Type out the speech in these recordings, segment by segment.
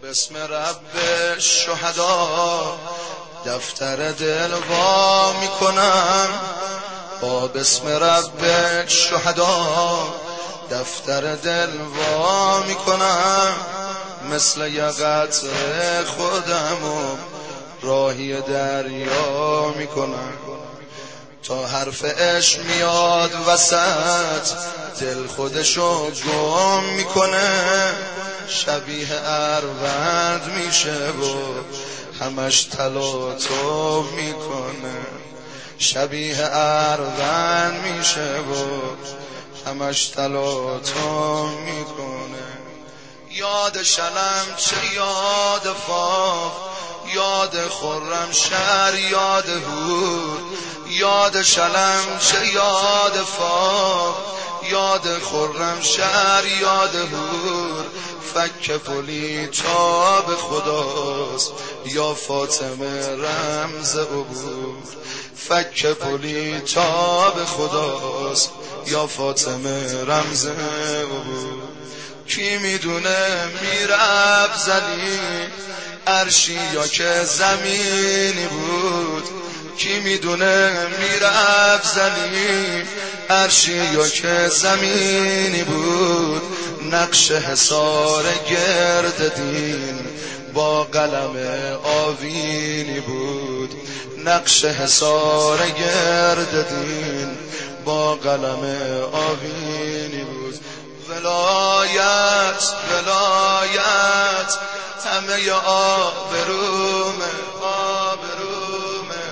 بسم رب شهدا دفتر دل وا میکنم، با بسم رب شهدا دفتر دل وا میکنم، مثل یه قطره خودمو راهی دریا میکنم. تا حرف عشق میاد وسط دل خودشو گم میکنه، شبیه اروند میشه و همش تلاطم میکنه، شبیه اروند میشه و همش تلاطم میکنه. یاد شلم چه یاد فاف، یاد خرم شهر یاد هور، یاد شلم چه یاد فاف، یاد خرم شهر یاد هور، فک پلی تا به خداست یا فاطمه رمز عبور، فک پلی تا به خداست یا فاطمه رمز عبور. کی میدونه میرب زدی عرشی یا که زمینی بود، کی میدونه میرب زدی عرشی یا که زمینی بود، نقش حصار گرد دین با قلم آوینی بود، نقش حصار گرد دین با قلم آوینی بود. ولایت ولایت همه آبرومه آبرومه،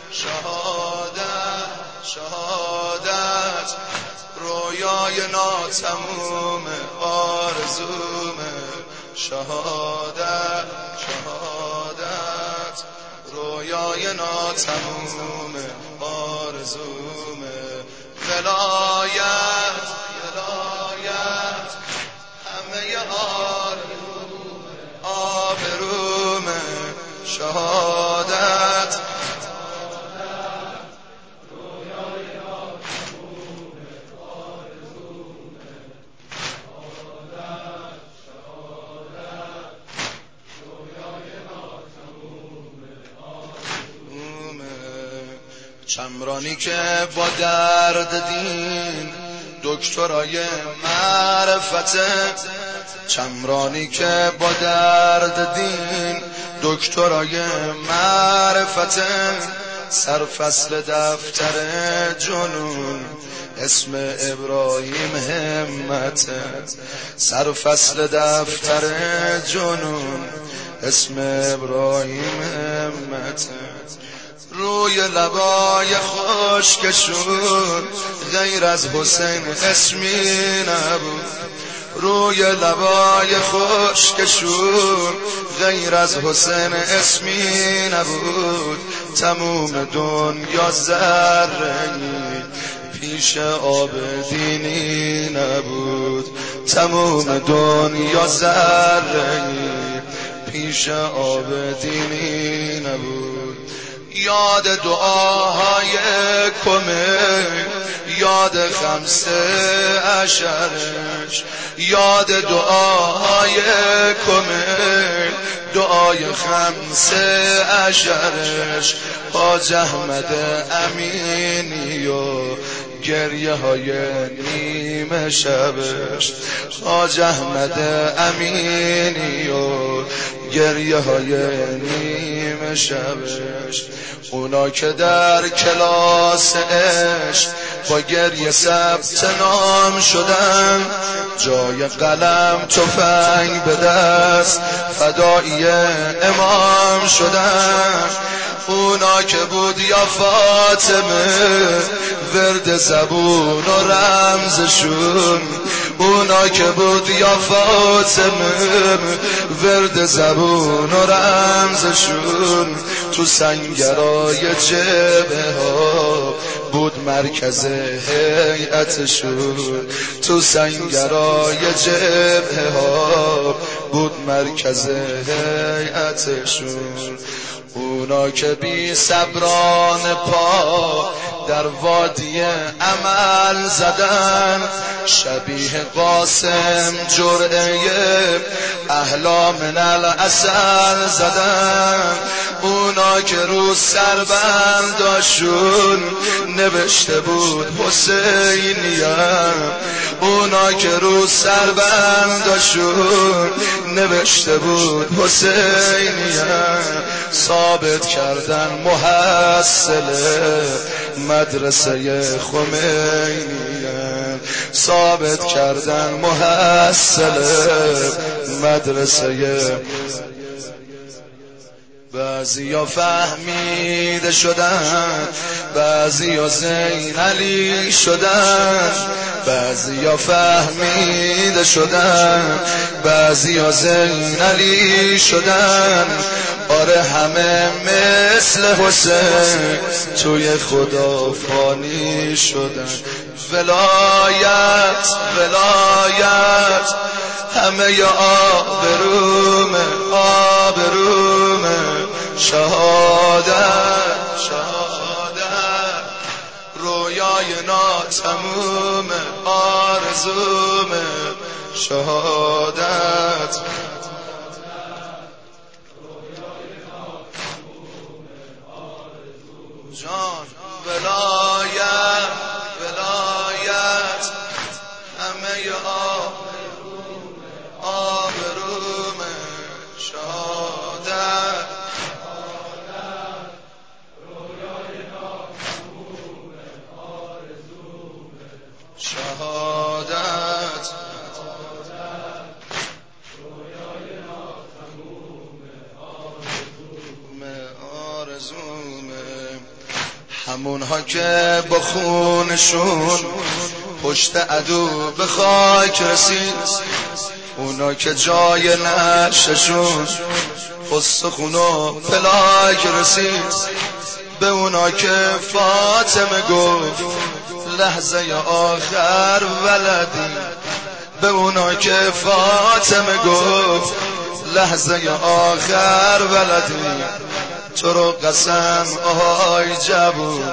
شهادت شهادت رویای ناتمومه آرزومه، شهادت شهادت رویای ناتمومه آرزومه. ولایت ولایت همه آبرومه شهادت چمرانی که با درد دین دکترای معرفته، چمرانی که با درد دین دکترای معرفته، سرفصل دفتر جنون اسم ابراهیم همته، سرفصل دفتر جنون اسم ابراهیم همته. روی لبای خشکشون غیر از حسین اسمی نبود، روی لبای خشکشون غیر از حسین اسمی نبود، تموم دنیا ذره‌ای پیش عابدینی نبود، تموم دنیا ذره‌ای پیش عابدینی نبود. یاد دعاهای کمه، یاد خمسه عشرش، یاد دعاهای کمه، دعای خمسه عشرش، حاج احمد امینی و گریه های نیمه شبش، حاج احمد امینی و گریه های نیمه شبش. اونا که در کلاس عشق با گریه ثبت نام شدن، جای قلم تفنگ به دست فدایی امام شدن. اونا که بود یا فاطمه ورد زبون و رمزشون، اونا که بود یا فاطمه ورد زبون و رمزشون، تو سنگرای جبهه ها بود مرکز هیئتشون، تو سنگرای جبهه ها بود مرکز هیئتشون. اونا که بی صبران پا در وادی عمل زدن، شبیه قاسم جرعه احلا من العسل زدن. اونا که رو سربنداشون نوشته بود حسینیم، اونا که رو سربنداشون نوشته بود حسینیم، ثابت کردن محصل مدرسه خمینیم، ثابت کردن محصل مدرسه. بعضیا فهمیده شدن، بعضیا زین علی شدن، بعضیا فهمیده شدن، بعضیا زین علی شدن. آره همه مثل حسین توی خدا فانی شدن. ولایت ولایت همه ی آبرومه آبرومه، شهادت شهادت رویای ناتمومه آرزومه، شهادت جان. ولایت ولایت همه ی آبرومه، شهادت شهادت آرزومه. همونها که با خونشون پشت عدو به خاک رسید، اونا که جای نششون استخون و پلاک رسید، به اونا که فاطمه گفت لحظه آخر ولدی، به اونا که فاطمه گفت لحظه آخر ولدی. تو رو قسم آهای جوون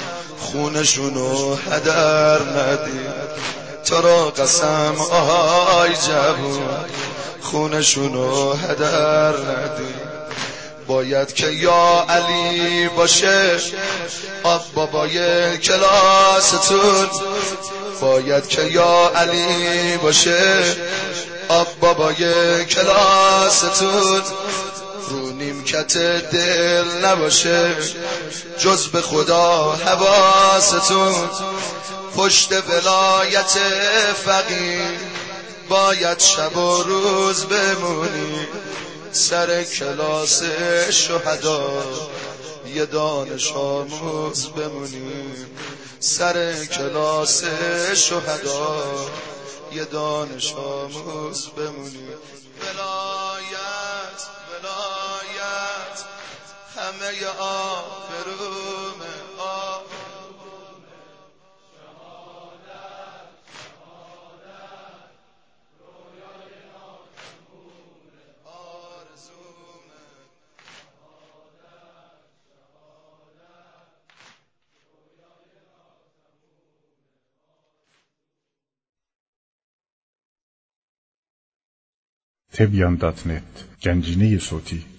خونشونو هدر ندی، تو رو قسم آهای جوون خونشونو هدر ندی. باید که یا علی باشه آب بابای کلاستون، باید که یا علی باشه آب بابای کلاستون. رو نیمکت دل نباشه جز به خدا حواستون. پشت ولایت فقیه باید شب و روز بمونی، سر کلاس شهدا یه دانش آموز بمونیم، سر کلاس شهدا یه دانش آموز بمونیم. ولایت ولایت همه ی آبرومه تبیان.net گنجینه صوتی